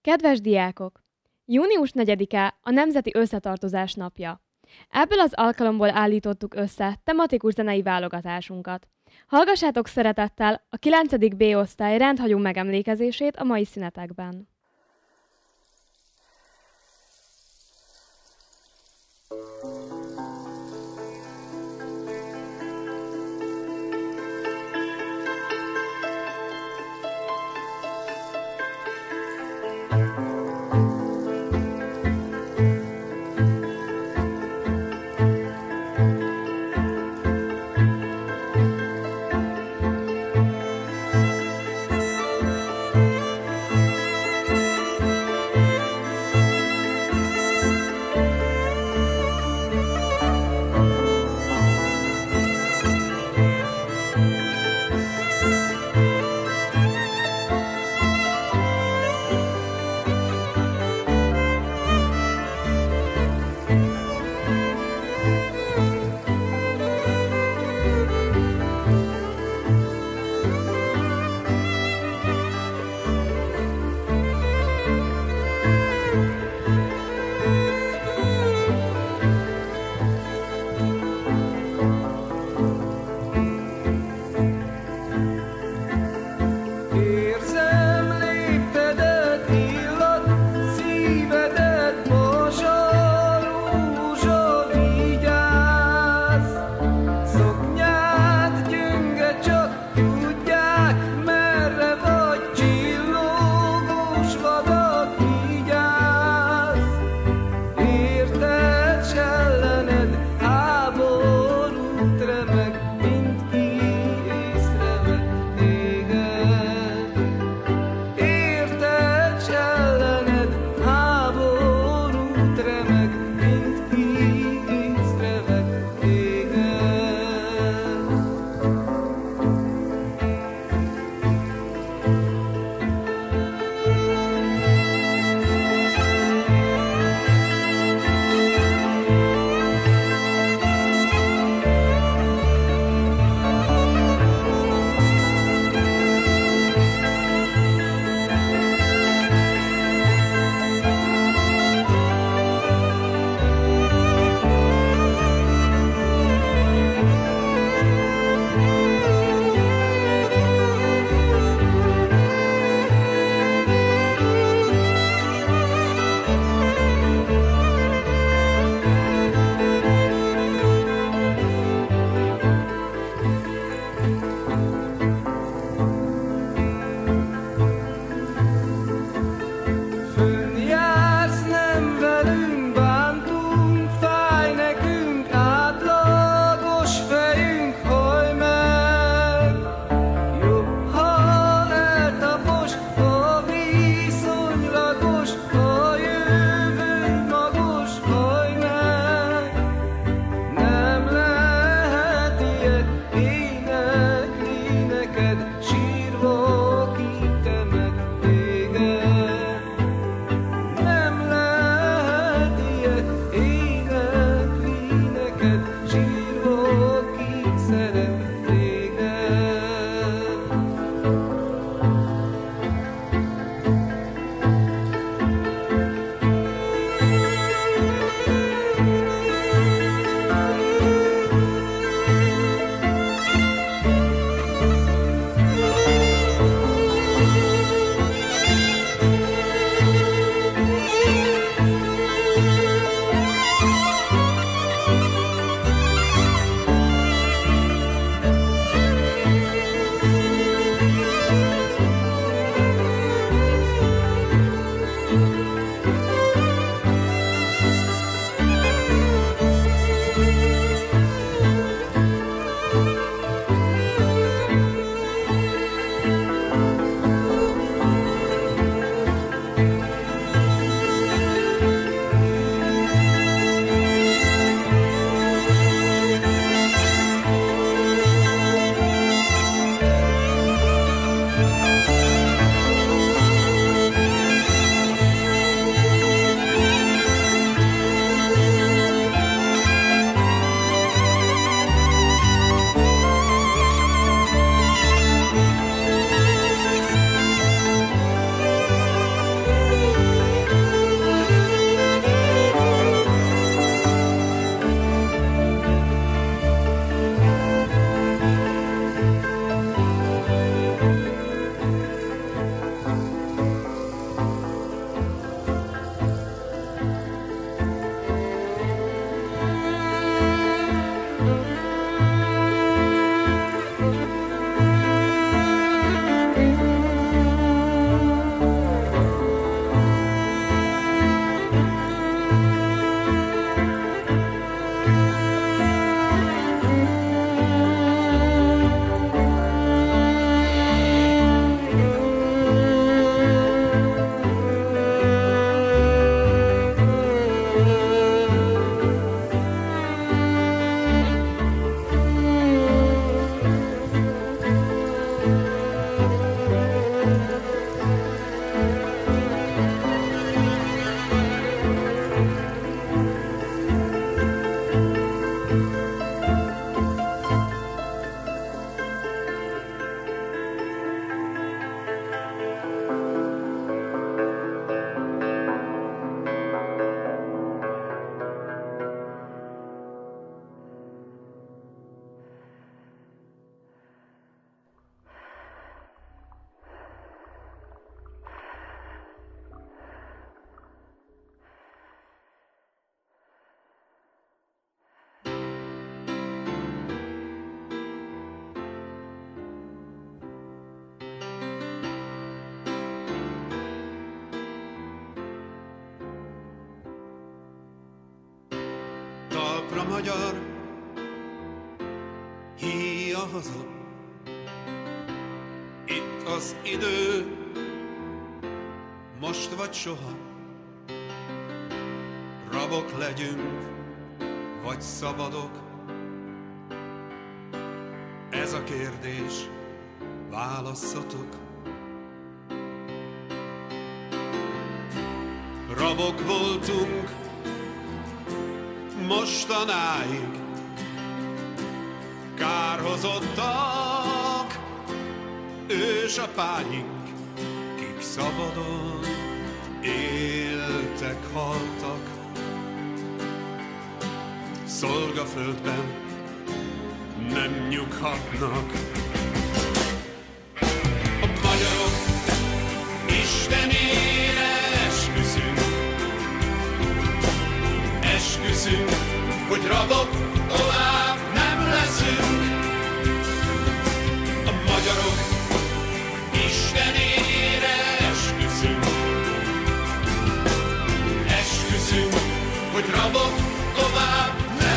Kedves diákok! Június 4-e a Nemzeti Összetartozás napja. Ebből az alkalomból állítottuk össze tematikus zenei válogatásunkat. Hallgassátok szeretettel a 9. B osztály rendhagyó megemlékezését a mai szünetekben. magyar, híja haza. Itt az idő, most vagy soha. Rabok legyünk, vagy szabadok? Ez a kérdés, válasszatok. Rabok voltunk mostanáig, kárhozottak ősapáink, kik szabadon éltek, haltak. Szolgaföldben nem nyughatnak. A magyarok Istenére esküszünk, esküszünk, hogy rabok tovább nem leszünk. A magyarok Istenére esküszünk, esküszünk, hogy rabok tovább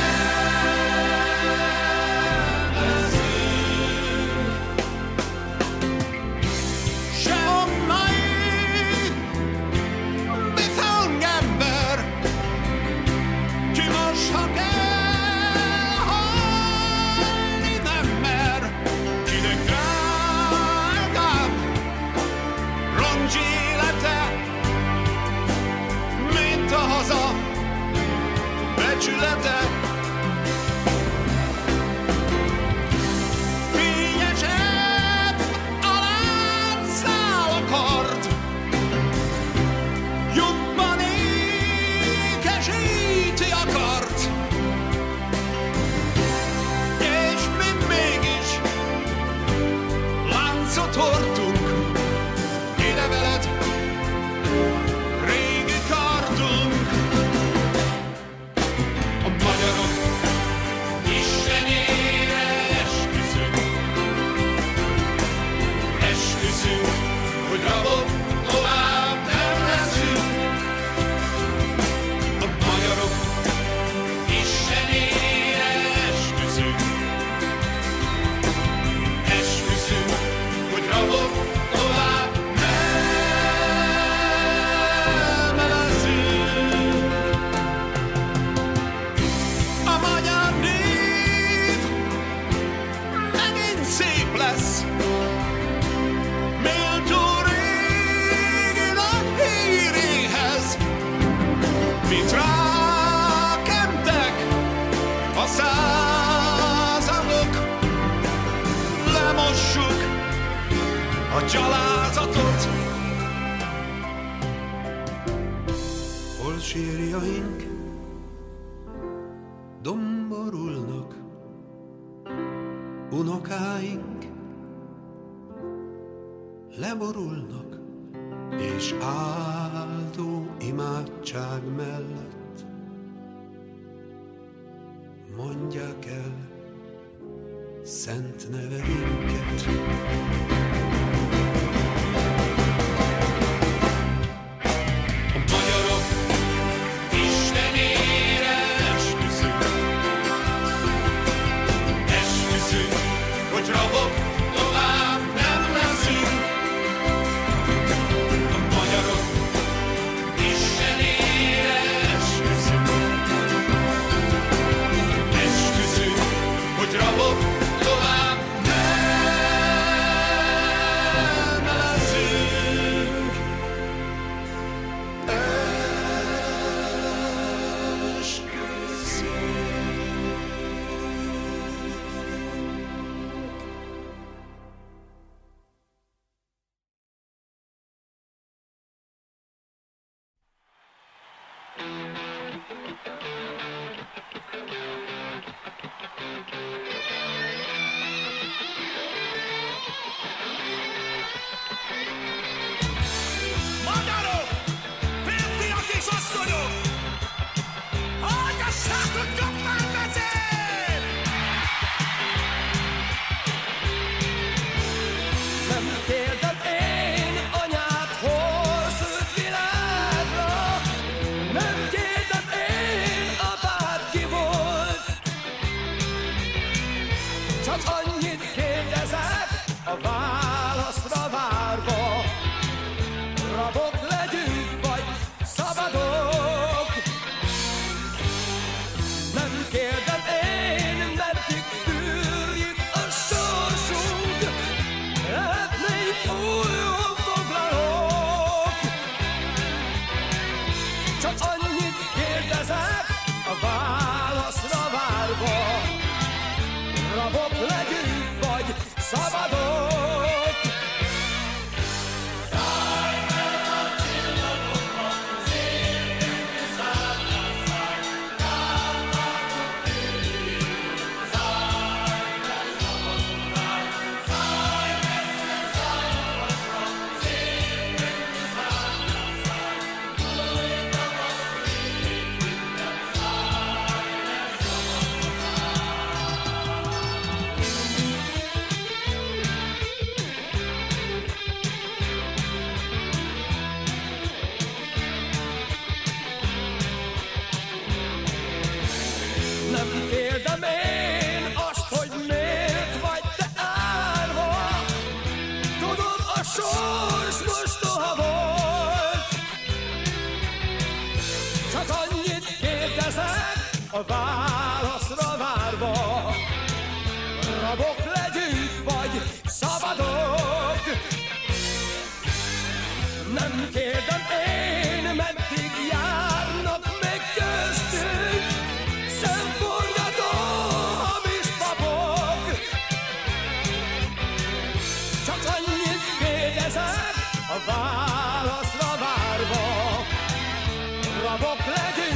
becsülete. Fényesebb alán száll a kard, jobban ékesíti a kart, és mi mégis láncot hordtunk ide veled, régi kardunk. A magyarok Istenére esküszünk, esküszünk, hogy rabok tovább nem leszünk. A magyarok Istenére esküszünk, esküszünk, hogy rabok tovább nem leszünk. A magyar név megint szép lesz, méltó régi nagy híréhez. Mit rákentek a századok, lemossuk a gyalázatot. Hol sírjaink domborulnak, unokáink leborulnak, és áldó imádság mellett mondják el szent neveinket. A magyarok Istenére esküszünk, esküszünk, hogy rabok tovább nem leszünk. A magyarok Istenére esküszünk, esküszünk, hogy rabok tovább nem nem kérdem én, meddig járnak meg köztünk szemforgató hamis papok. Csak annyit kérdezek, a válaszra várva, rabok legyünk.